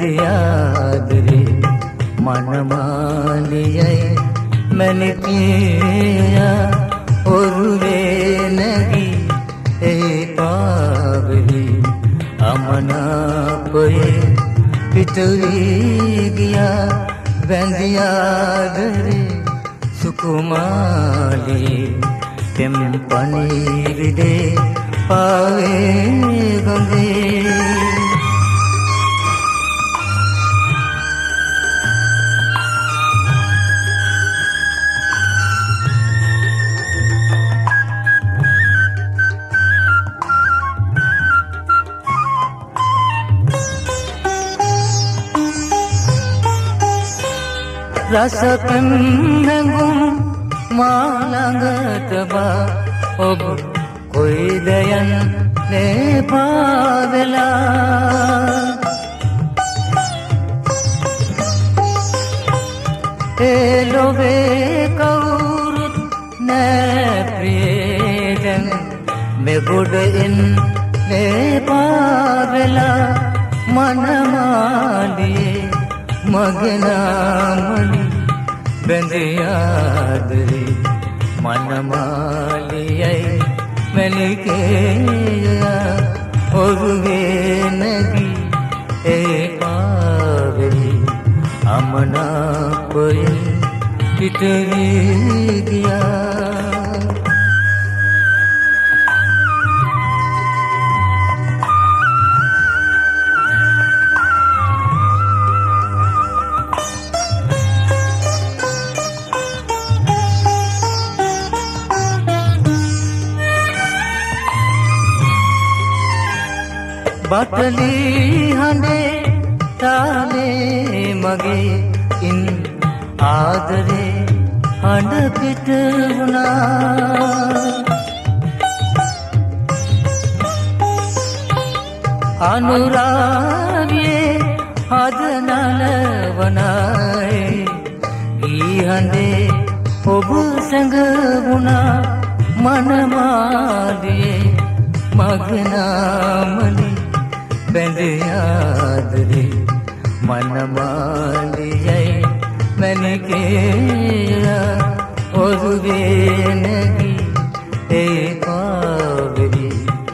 බැඳියාදරේ මනමාලියයි මැනිකිය ඔරුවේ නැගී ඒ පාවෙලි අමනාපයේ පිටවී ගියා බැඳියාදරේ සුකුමාලී තෙම් පණිවිඩේ පාවේ ගඟේ රසපෙම් නැඟුම් මාළඟට බා ඔබ කොයිද යන්නේ පාවෙලා ඒ ලොවේ කවුරුත් නෑ ප්‍රියදන් මෙගොඩ එන්නේ පාවෙලා මනමාලියේ මගේ නාමලි බැඳියාදරේ මනමාලියයි මැනිකේ ඔරුවේ නැගී ඒ පාවෙලි අමනාපයෙන් පිටවී ගියා බටලි හඬේ තාලේ මගේ ඉන් ආදරේ හඬ පිට වුණා අනුරාගයේ හද නලවනයි ඊ හඬේ ඔබ සැඟවුණා මනමාලියේ මගේ නාමලි බැඳියාදරේ මනමාලියයි මැනිකේ ඔරුවේ නැගී ඒ පාවෙලි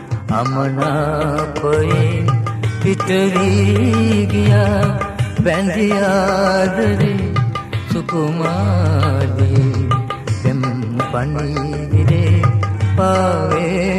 අමනාපයෙන් පිටවී ගියා බැඳියාදරේ සුකුමාලී තෙම් පණිවිඩේ පාවේ